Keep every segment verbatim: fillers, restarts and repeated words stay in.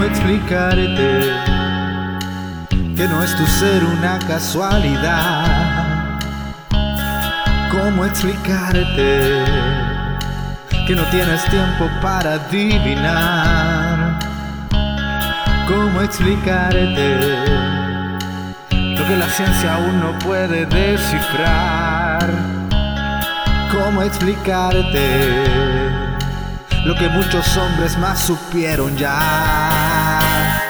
explicarte que no es tu ser una casualidad? ¿Cómo explicarte que no tienes tiempo para adivinar? ¿Cómo explicarte lo que la ciencia aún no puede descifrar? ¿Cómo explicarte lo que muchos hombres más supieron ya?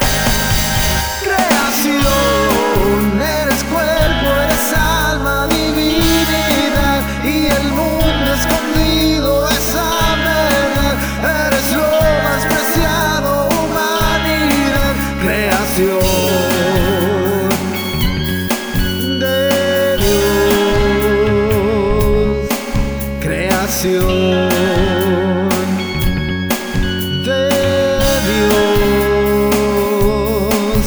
Creación, eres cuerpo, eres alma, divinidad, y el mundo escondido es la verdad. Eres lo más preciado, humanidad, creación de Dios, creación de Dios.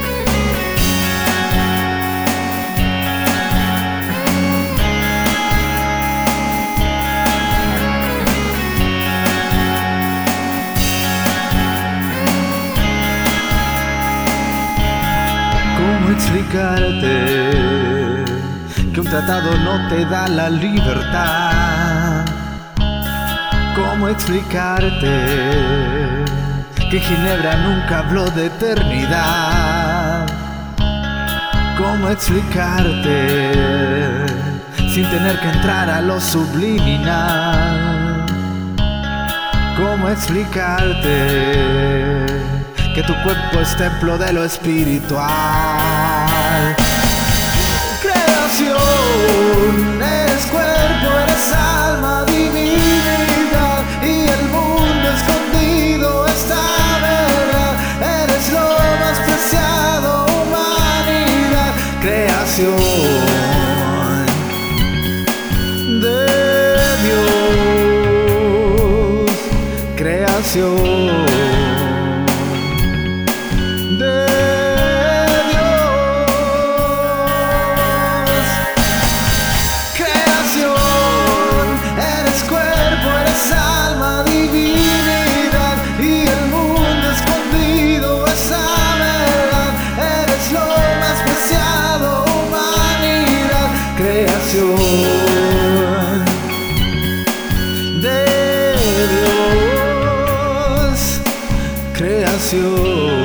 ¿Cómo explicarte que un tratado no te da la libertad? ¿Cómo explicarte que Ginebra nunca habló de eternidad? ¿Cómo explicarte sin tener que entrar a lo subliminal? ¿Cómo explicarte que tu cuerpo es templo de lo espiritual? Creación, eres cuerpo, eres alma, divinidad, y el mundo escondido está verdad. Eres lo más preciado, humanidad, creación de Dios, creación de Dios. Creación, eres cuerpo, eres alma, divinidad, y el mundo escondido es la verdad. Eres lo más preciado, humanidad, creación de Dios, creación.